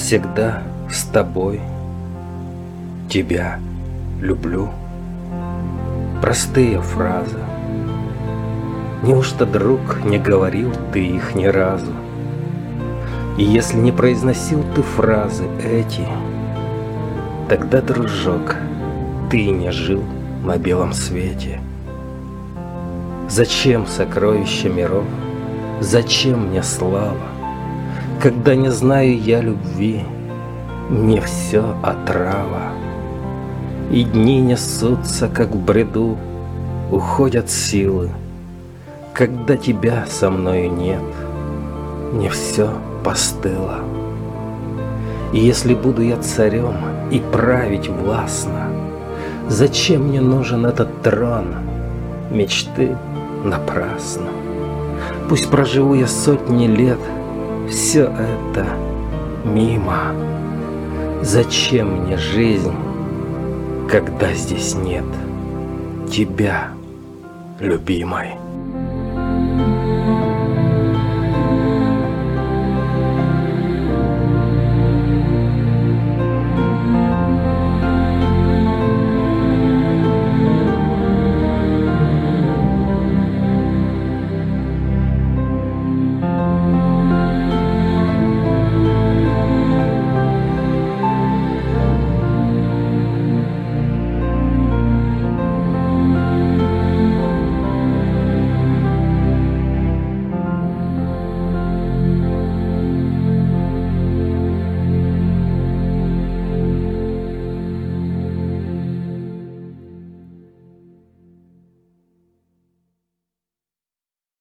всегда с тобой, тебя люблю. Простые фразы. Неужто, друг, не говорил ты их ни разу? И если не произносил ты фразы эти, тогда, дружок, ты не жил на белом свете. Зачем сокровища миров? Зачем мне слава, когда не знаю я любви? Мне все отрава. И дни несутся, как в бреду, уходят силы. Когда тебя со мною нет, мне все постыло. И если буду я царем и править властно, зачем мне нужен этот трон? Мечты напрасно. Пусть проживу я сотни лет, все это мимо. Зачем мне жизнь, когда здесь нет тебя, любимой?